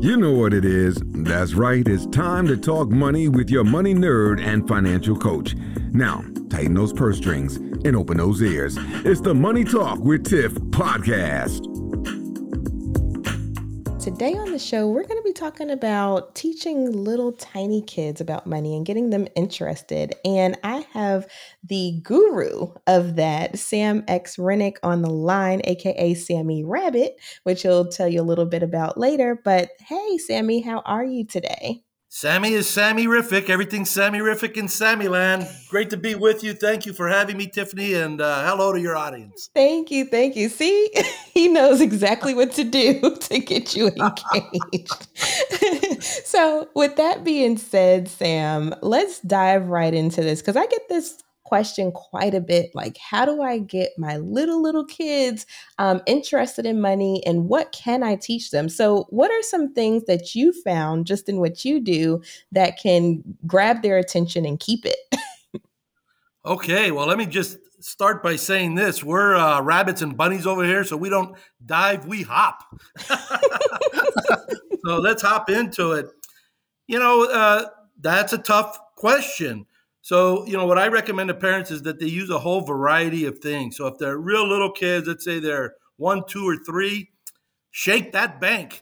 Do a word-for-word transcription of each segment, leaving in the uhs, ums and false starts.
You know what it is. That's right. It's time to talk money with your money nerd and financial coach. Now, tighten those purse strings and open those ears. It's the Money Talk with Tiff podcast. Today on the show, we're going to be talking about teaching little tiny kids about money and getting them interested. And I have the guru of that, Sam X. Rennick, on the line, aka Sammy Rabbit, which he'll tell you a little bit about later. But hey, Sammy, how are you today? Sammy is Sammy-rific. Everything's Sammy-rific in Sammyland. Great to be with you. Thank you for having me, Tiffany, and uh, hello to your audience. Thank you. Thank you. See, he knows exactly what to do to get you engaged. So with that being said, Sam, let's dive right into this because I get this question quite a bit, like how do I get my little little kids um, interested in money and what can I teach them? So what are some things that you found just in what you do that can grab their attention and keep it? Okay, well, let me just start by saying this. We're uh, rabbits and bunnies over here, so we don't dive, we hop. So let's hop into it. You know, uh, that's a tough question. So, you know, what I recommend to parents is that they use a whole variety of things. So if they're real little kids, let's say they're one, two, or three, shake that bank.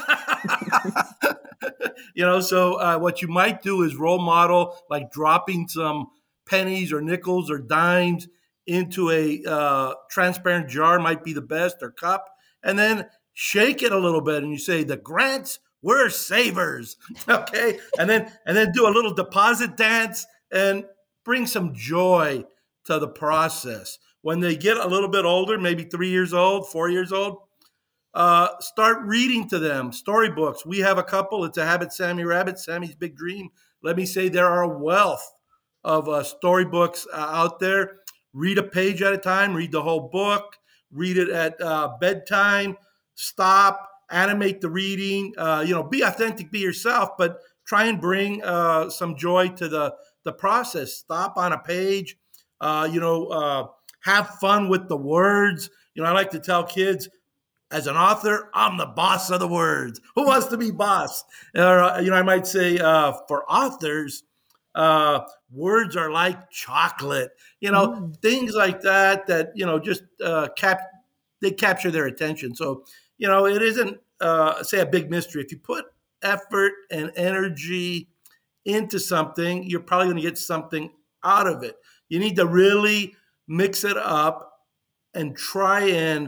You know, so uh, what you might do is role model, like dropping some pennies or nickels or dimes into a uh, transparent jar might be the best, or cup, and then shake it a little bit. And you say, the grants, we're savers. Okay. And then, and then do a little deposit dance and bring some joy to the process. When they get a little bit older, maybe three years old, four years old, uh, start reading to them storybooks. We have a couple. It's a Habit, Sammy Rabbit, Sammy's Big Dream. Let me say there are a wealth of uh, storybooks uh, out there. Read a page at a time. Read the whole book. Read it at uh, bedtime. Stop. Animate the reading. Uh, you know, be authentic. Be yourself, but try and bring uh, some joy to the the process. Stop on a page, uh, you know, uh, have fun with the words. You know, I like to tell kids, as an author, I'm the boss of the words. Who wants to be boss? Or, uh, you know, I might say uh, for authors, uh, words are like chocolate, you know, mm. things like that, that, you know, just uh, cap, they capture their attention. So, you know, it isn't, uh, say, a big mystery. If you put effort and energy into something, you're probably going to get something out of it. You need to really mix it up and try and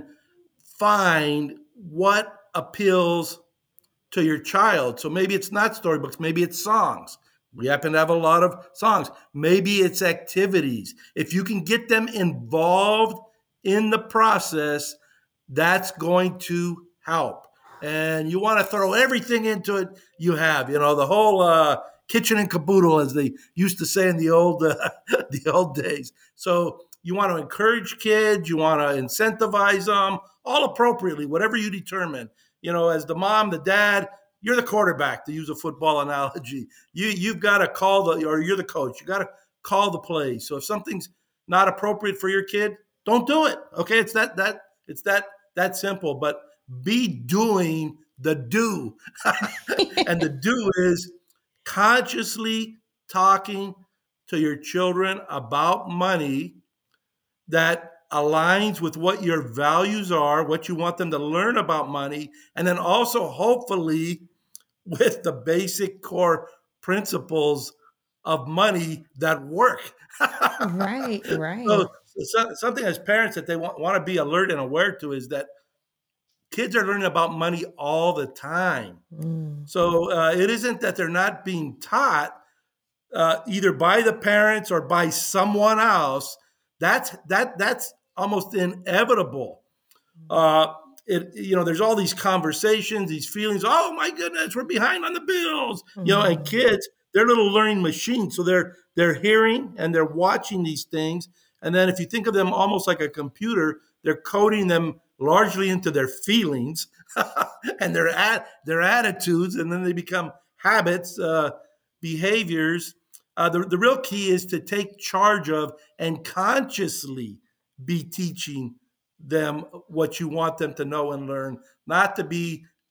find what appeals to your child. So maybe it's not storybooks, maybe it's songs. We happen to have a lot of songs. Maybe it's activities. If you can get them involved in the process, that's going to help. And you want to throw everything into it you have, you know, the whole uh, kitchen and caboodle, as they used to say in the old uh, the old days. So you want to encourage kids, you want to incentivize them, all appropriately, whatever you determine. You know, as the mom, the dad, you're the quarterback, to use a football analogy. You you've got to call the, or you're the coach. You got to call the play. So if something's not appropriate for your kid, don't do it. Okay, it's that that it's that that simple. But be doing the do, and the do is consciously talking to your children about money that aligns with what your values are, what you want them to learn about money, and then also hopefully with the basic core principles of money that work. Right, right. So, so something as parents that they want, want to be alert and aware to is that kids are learning about money all the time. Mm. So uh, it isn't that they're not being taught uh, either by the parents or by someone else. That's that that's almost inevitable. Uh, it you know, there's all these conversations, these feelings. Oh my goodness, we're behind on the bills. Mm-hmm. You know, and kids, they're little learning machines. So they're they're hearing and they're watching these things. And then if you think of them almost like a computer, they're coding them largely into their feelings and their at their attitudes, and then they become habits, uh, behaviors. Uh, the, the real key is to take charge of and consciously be teaching them what you want them to know and learn, not to be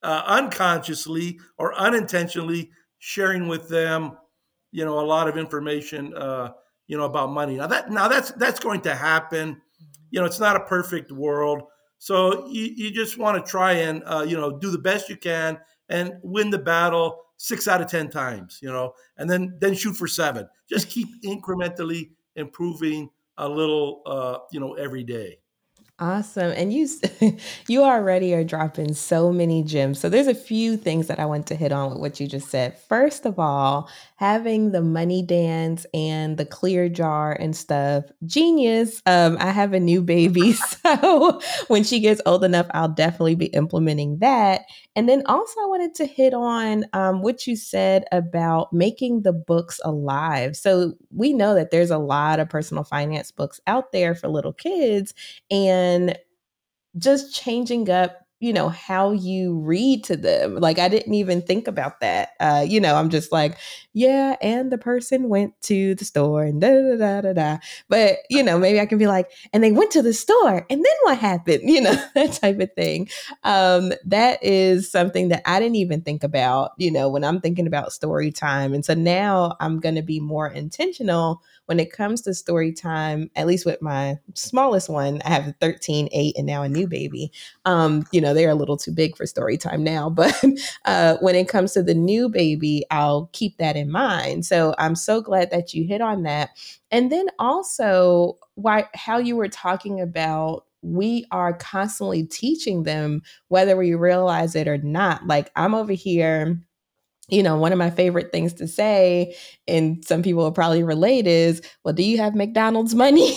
uh, unconsciously or unintentionally sharing with them, you know, a lot of information, uh, you know, about money. Now that now that's that's going to happen. You know, it's not a perfect world, so you, you just want to try and uh, you know, do the best you can and win the battle six out of ten times. You know, and then then shoot for seven. Just keep incrementally improving a little, uh, you know, every day. Awesome. And you you already are dropping so many gems. So there's a few things that I want to hit on with what you just said. First of all, having the money dance and the clear jar and stuff, genius. Um, I have a new baby, so when she gets old enough, I'll definitely be implementing that. And then also, I wanted to hit on um, what you said about making the books alive. So we know that there's a lot of personal finance books out there for little kids, and just changing up, you know, how you read to them. Like, I didn't even think about that. Uh, you know, I'm just like, yeah, and the person went to the store and da da da da da. But, you know, maybe I can be like, and they went to the store and then what happened? You know, that type of thing. Um, that is something that I didn't even think about, you know, when I'm thinking about story time. And so now I'm going to be more intentional when it comes to story time, at least with my smallest one. I have a thirteen, eight, and now a new baby. Um, you know, they're a little too big for story time now, but uh, when it comes to the new baby, I'll keep that in mind. So I'm so glad that you hit on that. And then also, why how you were talking about, we are constantly teaching them whether we realize it or not. Like, I'm over here, you know, one of my favorite things to say, and some people will probably relate, is, well, do you have McDonald's money?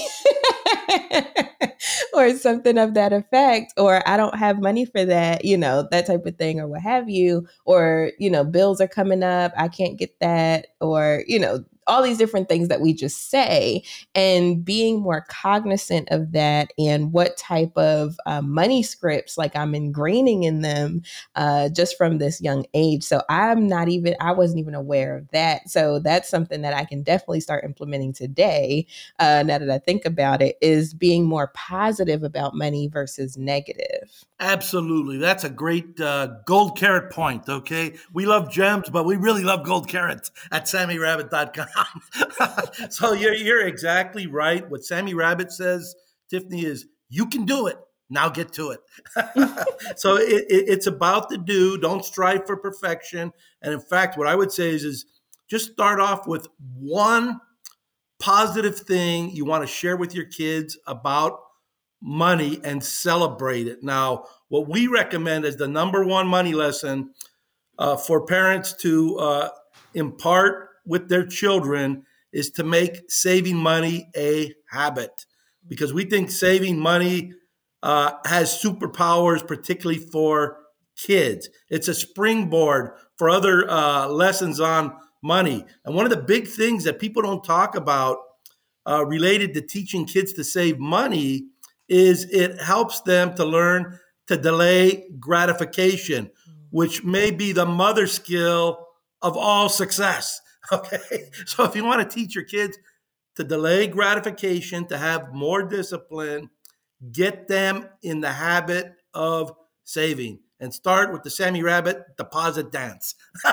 Or something of that effect, or I don't have money for that, you know, that type of thing, or what have you, or, you know, bills are coming up, I can't get that, or, you know, all these different things that we just say, and being more cognizant of that and what type of uh, money scripts like I'm ingraining in them uh, just from this young age. So I'm not even, I wasn't even aware of that. So that's something that I can definitely start implementing today. Uh, now that I think about it, is being more positive about money versus negative. Absolutely. That's a great uh, gold carrot point, okay? We love gems, but we really love gold carrots at Sammy Rabbit dot com. So you're, you're exactly right. What Sammy Rabbit says, Tiffany, is you can do it. Now get to it. So it, it, it's about the do. Don't strive for perfection. And in fact, what I would say is, is just start off with one positive thing you want to share with your kids about money and celebrate it. Now, what we recommend as the number one money lesson uh, for parents to uh, impart with their children is to make saving money a habit, because we think saving money uh, has superpowers, particularly for kids. It's a springboard for other uh, lessons on money. And one of the big things that people don't talk about uh, related to teaching kids to save money is it helps them to learn to delay gratification, which may be the mother skill of all success. Okay. So if you want to teach your kids to delay gratification, to have more discipline, get them in the habit of saving, and start with the Sammy Rabbit deposit dance.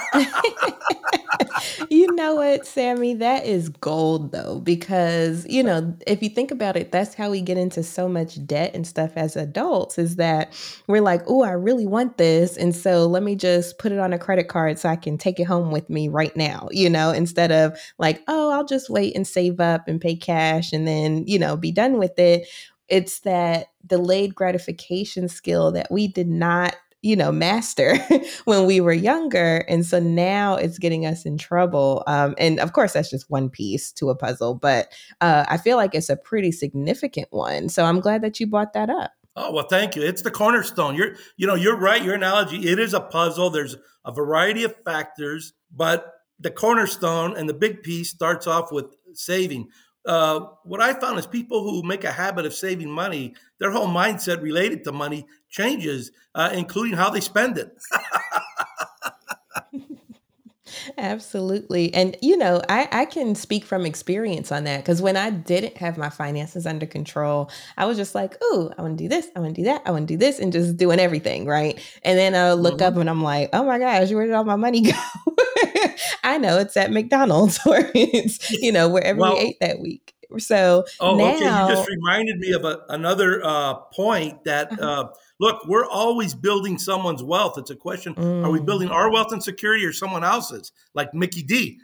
You know what, Sammy? That is gold, though, because, you know, if you think about it, that's how we get into so much debt and stuff as adults, is that we're like, oh, I really want this. And so let me just put it on a credit card so I can take it home with me right now, you know, instead of like, oh, I'll just wait and save up and pay cash and then, you know, be done with it. It's that delayed gratification skill that we did not, you know, master when we were younger. And so now it's getting us in trouble. Um, and of course, that's just one piece to a puzzle, but uh, I feel like it's a pretty significant one. So I'm glad that you brought that up. Oh, well, thank you. It's the cornerstone. You're, you know, you're right. Your analogy, it is a puzzle. There's a variety of factors, but the cornerstone and the big piece starts off with saving. Uh, what I found is people who make a habit of saving money, their whole mindset related to money changes, uh, including how they spend it. Absolutely. And, you know, I, I can speak from experience on that because when I didn't have my finances under control, I was just like, oh, I want to do this. I want to do that. I want to do this and just doing everything. Right. And then I look up Mhm. and I'm like, oh my gosh, where did all my money go? I know it's at McDonald's or it's, you know, wherever we Well, ate that week. So oh, okay. You just now, reminded me of a, another uh, point that, uh-huh. uh, look, we're always building someone's wealth. It's a question, are we Mm. building our wealth and security or someone else's, like Mickey D?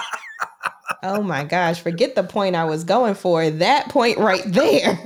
Oh my gosh, forget the point I was going for. That point right there.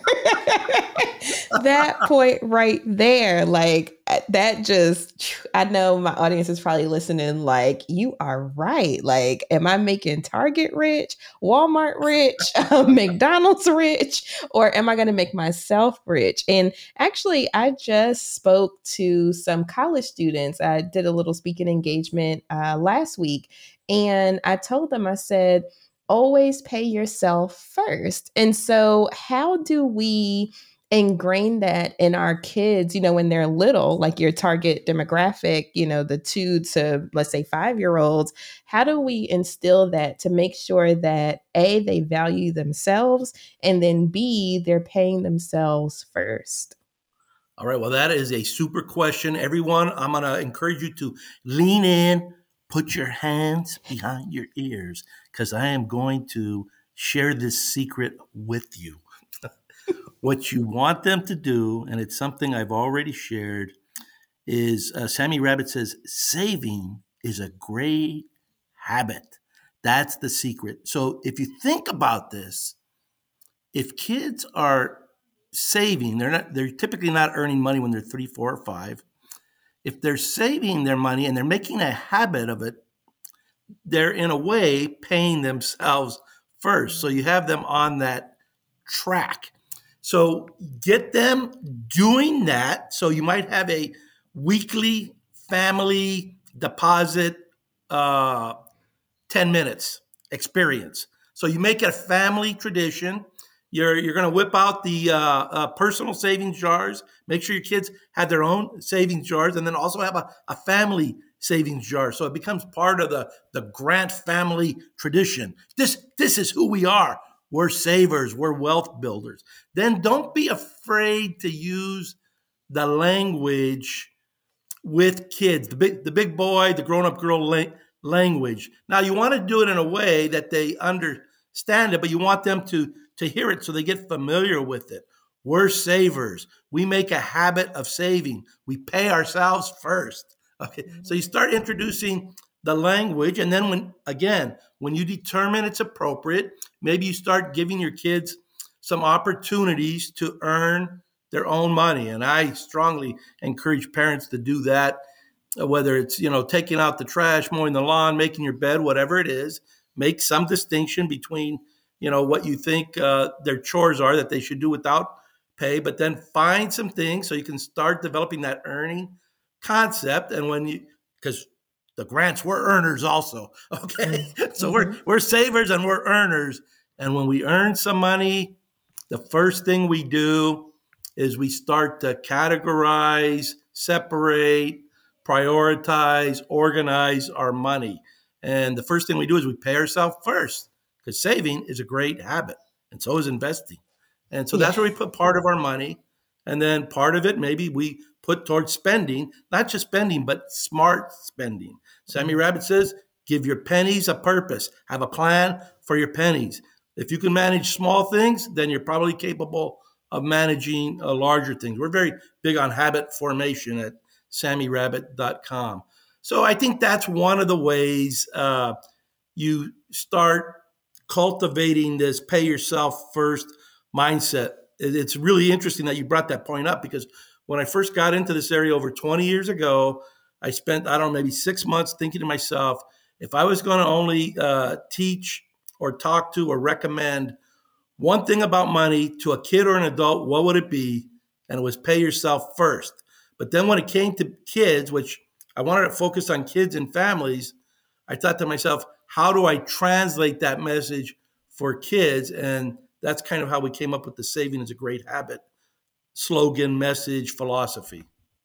That point right there. Like uh, that just, I know my audience is probably listening like, you are right. Like, am I making Target rich, Walmart rich, um, McDonald's rich, or am I going to make myself rich? And actually, I just spoke to some college students. I did a little speaking engagement uh, last week. And I told them, I said, always pay yourself first. And so, how do we ingrain that in our kids, you know, when they're little, like your target demographic, you know, the two to, let's say, five year olds? How do we instill that to make sure that A, they value themselves, and then B, they're paying themselves first? All right. Well, that is a super question. Everyone, I'm going to encourage you to lean in, put your hands behind your ears, because I am going to share this secret with you. What you want them to do, and it's something I've already shared, is uh, Sammy Rabbit says saving is a great habit. That's the secret. So if you think about this, if kids are saving, they're not they're typically not earning money when they're three, four, or five. If they're saving their money and they're making a habit of it, they're in a way paying themselves first. So you have them on that track. So get them doing that. So you might have a weekly family deposit, uh, ten minutes experience. So you make it a family tradition. You're, you're going to whip out the uh, uh, personal savings jars. Make sure your kids have their own savings jars, and then also have a, a family savings jar. So it becomes part of the, the Grant family tradition. This, this is who we are. We're savers. We're wealth builders. Then don't be afraid to use the language with kids, the big the big boy, the grown up girl la- language. Now you want to do it in a way that they understand it, but you want them to to hear it so they get familiar with it. We're savers. We make a habit of saving. We pay ourselves first. Okay, so you start introducing the language, and then when again when you determine it's appropriate, maybe you start giving your kids some opportunities to earn their own money. And I strongly encourage parents to do that, whether it's, you know, taking out the trash, mowing the lawn, making your bed, whatever it is. Make some distinction between, you know, what you think uh, their chores are that they should do without pay, but then find some things so you can start developing that earning concept. And when you, because the Grants, we're earners also. Okay. So we're, Mm-hmm. we're savers and we're earners. And when we earn some money, the first thing we do is we start to categorize, separate, prioritize, organize our money. And the first thing we do is we pay ourselves first, because saving is a great habit, and so is investing. And so that's where we Yes. put part of our money. And then part of it, maybe we put towards spending, not just spending, but smart spending. Sammy Rabbit says, give your pennies a purpose, have a plan for your pennies. If you can manage small things, then you're probably capable of managing uh, larger things. We're very big on habit formation at sammy rabbit dot com. So I think that's one of the ways uh, you start cultivating this pay yourself first mindset. It's really interesting that you brought that point up, because when I first got into this area over twenty years ago, I spent, I don't know, maybe six months thinking to myself, if I was going to only uh, teach or talk to or recommend one thing about money to a kid or an adult, what would it be? And it was pay yourself first. But then when it came to kids, which I wanted to focus on kids and families, I thought to myself, how do I translate that message for kids? And that's kind of how we came up with the saving is a great habit slogan, message, philosophy.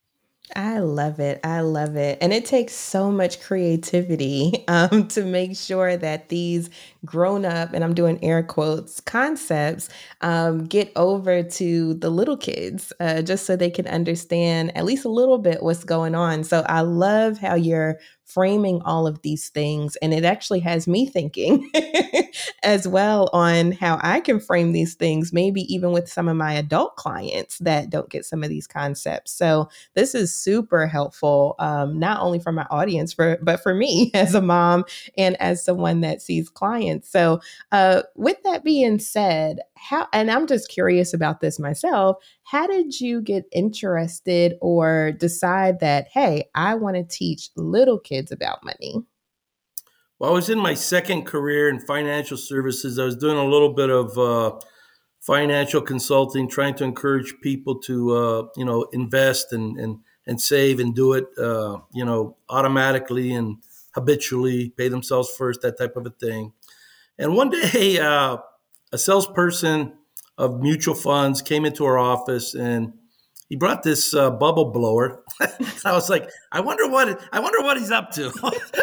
I love it. I love it. And it takes so much creativity um, to make sure that these grown up, and I'm doing air quotes, concepts um, get over to the little kids uh, just so they can understand at least a little bit what's going on. So I love how you're framing all of these things. And it actually has me thinking as well on how I can frame these things, maybe even with some of my adult clients that don't get some of these concepts. So this is super helpful, um, not only for my audience, for but for me as a mom and as someone that sees clients. So, uh, with that being said, how and I'm just curious about this myself. How did you get interested or decide that, hey, I want to teach little kids about money? Well, I was in my second career in financial services. I was doing a little bit of uh, financial consulting, trying to encourage people to, uh, you know, invest and, and, and save and do it, uh, you know, automatically and habitually, pay themselves first, that type of a thing. And one day, uh, a salesperson of mutual funds came into our office and he brought this uh, bubble blower. I was like, I wonder what I wonder what he's up to.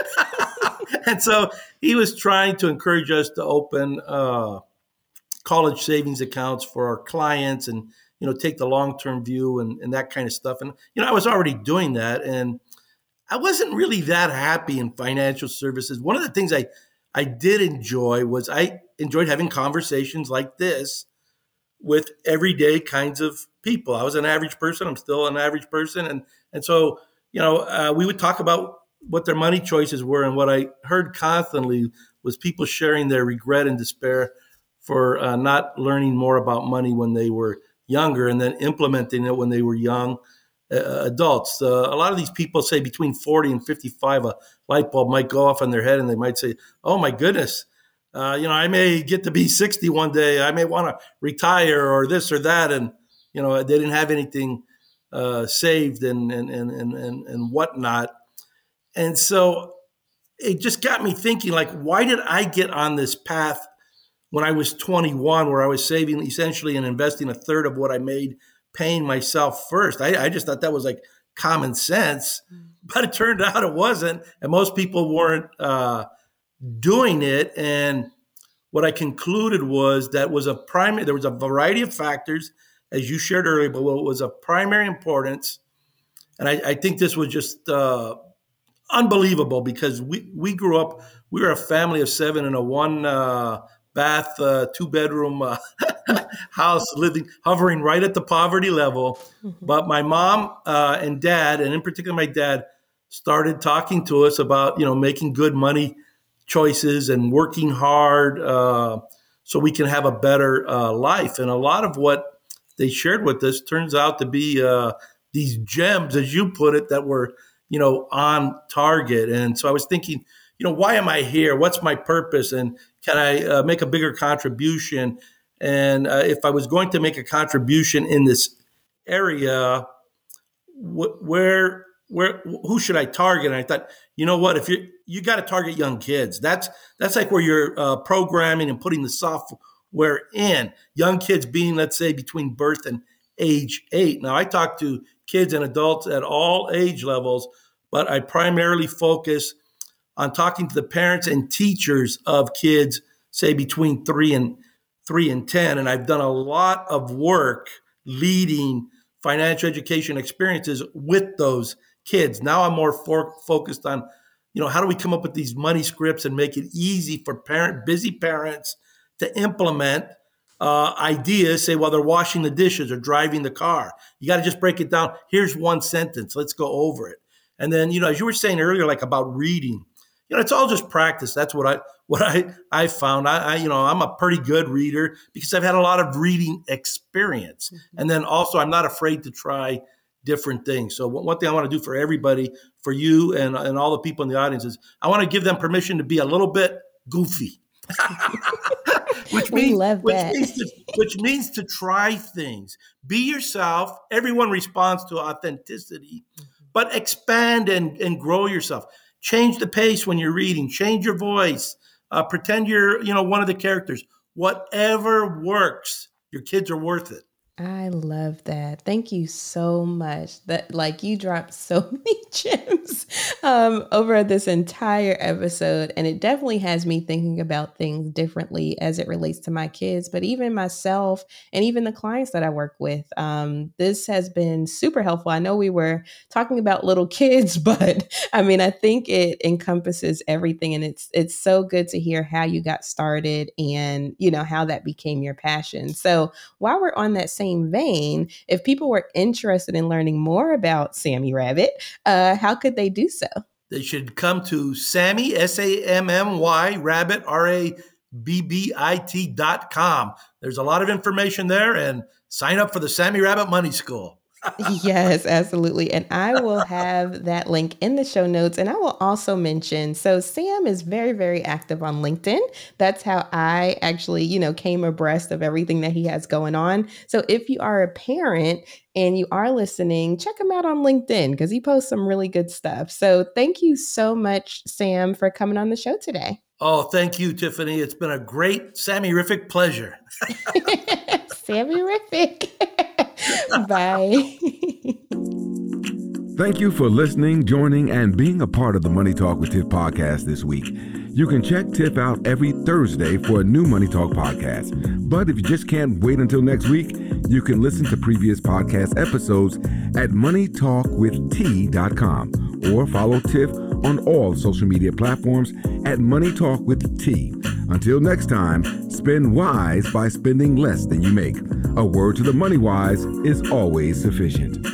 And so he was trying to encourage us to open uh, college savings accounts for our clients, and you know, take the long term view and, and that kind of stuff. And you know, I was already doing that, and I wasn't really that happy in financial services. One of the things I I did enjoy was I enjoyed having conversations like this with everyday kinds of people. I was an average person. I'm still an average person. And, and so, you know, uh, we would talk about what their money choices were. And what I heard constantly was people sharing their regret and despair for uh, not learning more about money when they were younger and then implementing it when they were young uh, adults. Uh, a lot of these people say between forty and fifty-five, a light bulb might go off in their head and they might say, oh my goodness, Uh, you know, I may get to be sixty one day. I may want to retire or this or that. And, you know, they didn't have anything uh, saved and, and, and, and, and whatnot. And so it just got me thinking, like, why did I get on this path when I was twenty-one, where I was saving essentially and investing a third of what I made, paying myself first? I, I just thought that was like common sense, but it turned out it wasn't. And most people weren't uh, doing it. And what I concluded was that was a primary, there was a variety of factors, as you shared earlier, but what was of primary importance. And I, I think this was just uh, unbelievable because we, we grew up, we were a family of seven in a one uh, bath, uh, two bedroom uh, house, living, hovering right at the poverty level. Mm-hmm. But my mom uh, and dad, and in particular my dad, started talking to us about, you know, making good money choices and working hard uh, so we can have a better uh, life. And a lot of what they shared with us turns out to be uh, these gems, as you put it, that were, you know, on target. And so I was thinking, you know, why am I here? What's my purpose? And can I uh, make a bigger contribution? And uh, if I was going to make a contribution in this area, wh- where where who should I target? And I thought, you know what, if you you got to target young kids. That's that's like where you're uh, programming and putting the software in. Young kids being, let's say, between birth and age eight. Now, I talk to kids and adults at all age levels, but I primarily focus on talking to the parents and teachers of kids, say between three and three and ten. And I've done a lot of work leading financial education experiences with those kids. Now I'm more for, focused on, you know, how do we come up with these money scripts and make it easy for parent, busy parents to implement uh, ideas, say, while they're washing the dishes or driving the car. You got to just break it down. Here's one sentence. Let's go over it. And then, you know, as you were saying earlier, like about reading, you know, it's all just practice. That's what I what I I found. I, I you know, I'm a pretty good reader because I've had a lot of reading experience. Mm-hmm. And then also, I'm not afraid to try different things. So one thing I want to do for everybody, for you and, and all the people in the audience, is I want to give them permission to be a little bit goofy. which we means, love which that. Means to, which means to try things. Be yourself. Everyone responds to authenticity, but expand and, and grow yourself. Change the pace when you're reading. Change your voice. Uh, pretend you're, you know, one of the characters. Whatever works. Your kids are worth it. I love that. Thank you so much. That like you dropped so many gems um, over this entire episode, and it definitely has me thinking about things differently as it relates to my kids, but even myself and even the clients that I work with. Um, this has been super helpful. I know we were talking about little kids, but I mean, I think it encompasses everything, and it's it's so good to hear how you got started and you know how that became your passion. So while we're on that same vein, if people were interested in learning more about Sammy Rabbit, uh, how could they do so? They should come to Sammy, S A M M Y, Rabbit, R A B B I T dot com. There's a lot of information there, and sign up for the Sammy Rabbit Money School. Yes, absolutely. And I will have that link in the show notes. And I will also mention, so Sam is very, very active on LinkedIn. That's how I actually, you know, came abreast of everything that he has going on. So if you are a parent and you are listening, check him out on LinkedIn because he posts some really good stuff. So thank you so much, Sam, for coming on the show today. Oh, thank you, Tiffany. It's been a great Sammy-rific pleasure. Sammy-rific. Bye. Thank you for listening, joining, and being a part of the Money Talk with Tiff podcast this week. You can check Tiff out every Thursday for a new Money Talk podcast. But if you just can't wait until next week, you can listen to previous podcast episodes at money talk with t dot com or follow Tiff on all social media platforms at Money Talk with T. Until next time, spend wise by spending less than you make. A word to the money wise is always sufficient.